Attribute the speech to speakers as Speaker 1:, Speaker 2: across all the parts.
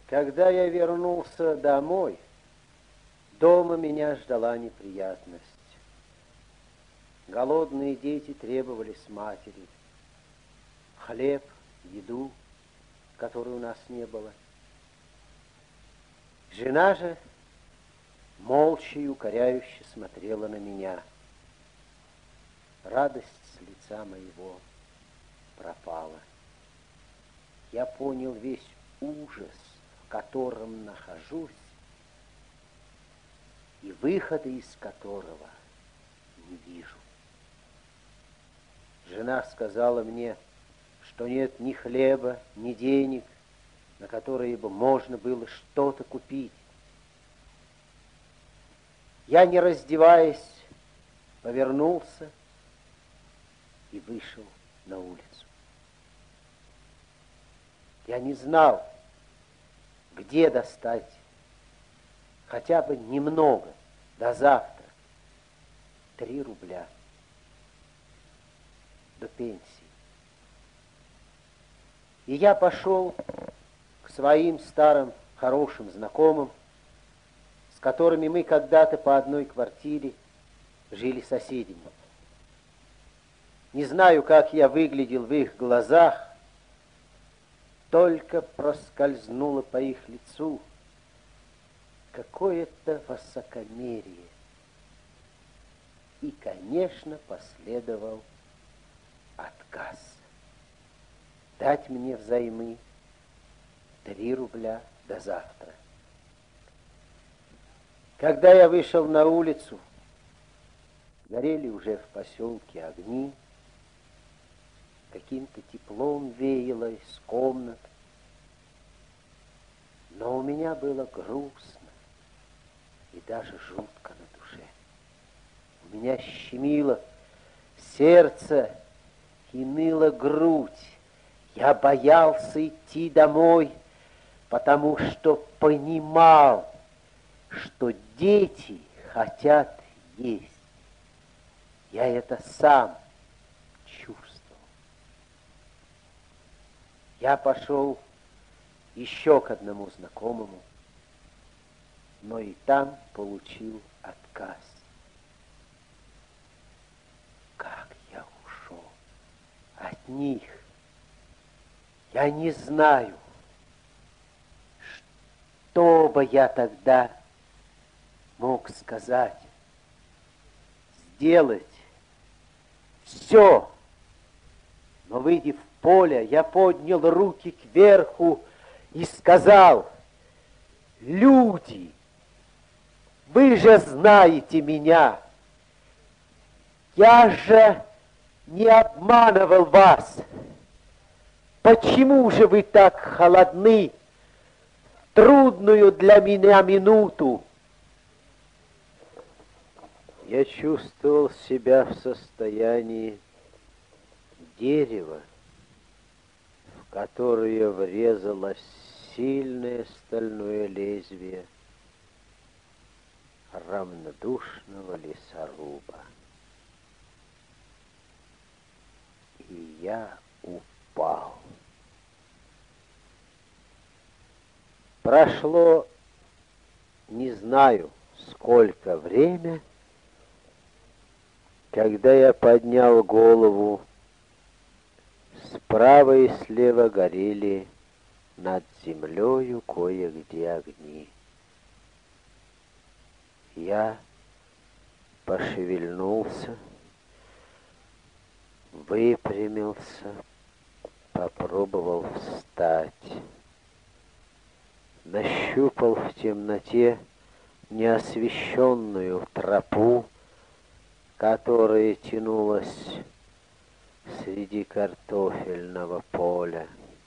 Speaker 1: Когда я вернулся домой, дома меня ждала неприятность. Голодные дети требовали с матери хлеб, еду, которой у нас не было. Жена же молча и укоряюще смотрела на меня. Радость с лица моего пропала. Я понял весь ужас, в котором нахожусь, и выхода из которого не вижу. Жена сказала мне, что нет ни хлеба, ни денег, на которые бы можно было что-то купить. Я, не раздеваясь, повернулся и вышел на улицу. Я не знал, где достать хотя бы немного до завтра. 3 рубля до пенсии. И я пошел к своим старым хорошим знакомым, с которыми мы когда-то по одной квартире жили соседями. Не знаю, как я выглядел в их глазах, только проскользнуло по их лицу какое-то высокомерие. И, конечно, последовал отказ. Дать мне взаймы 3 рубля до завтра. Когда я вышел на улицу, горели уже в поселке огни, каким-то теплом веяло из комнат, но у меня было грустно и даже жутко на душе. У меня щемило сердце и ныла грудь. Я боялся идти домой, потому что понимал, что дети хотят есть. Я это сам чувствовал. Я пошел еще к одному знакомому, но и там получил отказ. Как я ушел от них, я не знаю, что бы я тогда мог сказать, сделать, все. Но, выйдя в поле, я поднял руки кверху и сказал: люди, вы же знаете меня, я же не обманывал вас. Почему же вы так холодны в трудную для меня минуту? Я чувствовал себя в состоянии дерева, в которое врезалось сильное стальное лезвие равнодушного лесоруба. И я упал. Прошло, не знаю, сколько время, когда я поднял голову, справа и слева горели над землею кое-где огни. Я пошевельнулся, выпрямился, попробовал встать. Нащупал в темноте неосвещенную тропу, которая тянулась среди картофельного поля,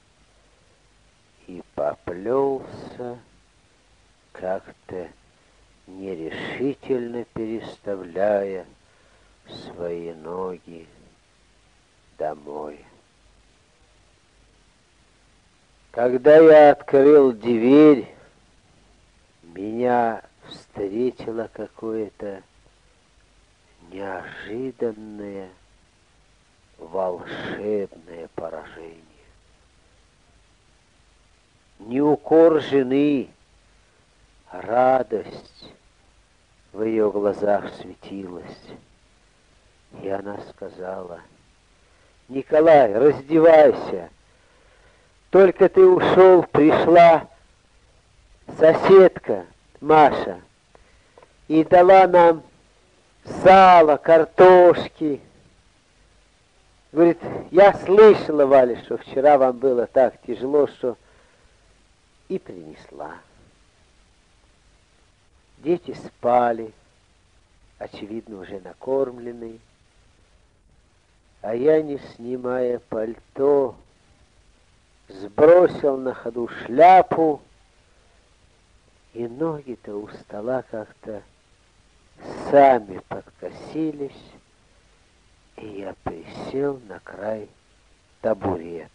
Speaker 1: и поплелся, как-то нерешительно переставляя свои ноги домой. Когда я открыл дверь, меня встретило какое-то неожиданное, волшебное поражение. не укор жены, а радость в ее глазах светилась. И она сказала: «Николай, раздевайся. Только ты ушел, пришла соседка Маша и дала нам сало, картошки. Говорит, я слышала, Валя, что вчера вам было так тяжело, что и принесла». Дети спали, очевидно, уже накормленные, а я, не снимая пальто, сбросил на ходу шляпу, и ноги-то у стола как-то сами подкосились, и я присел на край табуретки.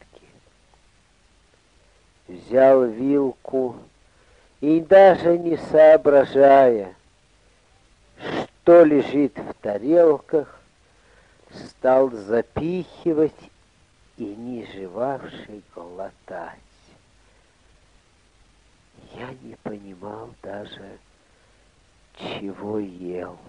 Speaker 1: Взял вилку и, даже не соображая, что лежит в тарелках, стал запихивать и, не жевавший, глотать. Я не понимал даже, чего ел.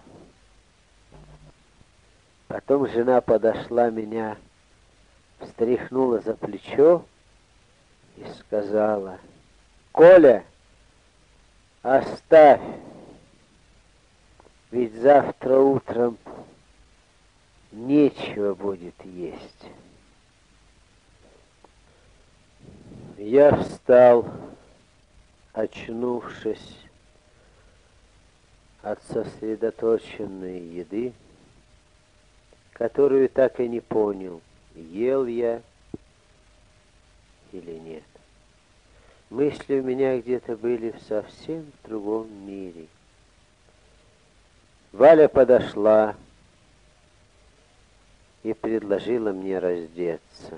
Speaker 1: Потом жена подошла, меня встряхнула за плечо и сказала: «Коля, оставь, ведь завтра утром нечего будет есть». Я встал, очнувшись от сосредоточенной еды, которую так и не понял, ел я или нет. Мысли у меня где-то были в совсем другом мире. Валя подошла и предложила мне раздеться.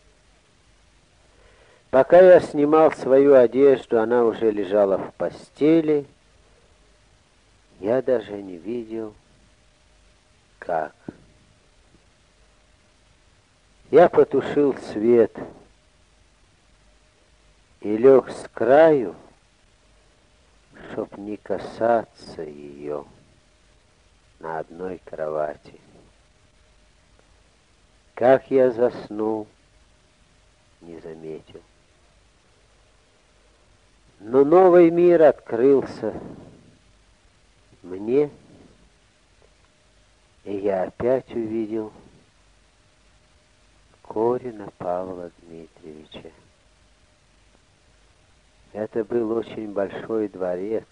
Speaker 1: Пока я снимал свою одежду, она уже лежала в постели. Я даже не видел, как. Я потушил свет и лег с краю, чтоб не касаться ее, на одной кровати. Как я заснул, не заметил. Но новый мир открылся мне, и я опять увидел Корина Павла Дмитриевича. Это был очень большой дворец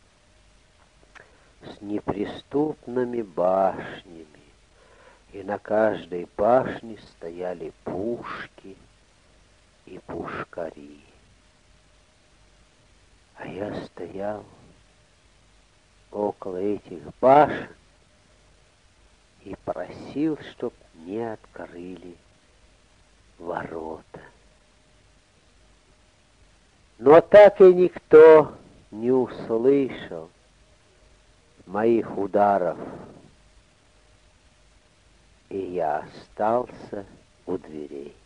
Speaker 1: с неприступными башнями, и на каждой башне стояли пушки и пушкари. А я стоял около этих башен и просил, чтоб мне открыли ворота. Но так и никто не услышал моих ударов, и я остался у дверей.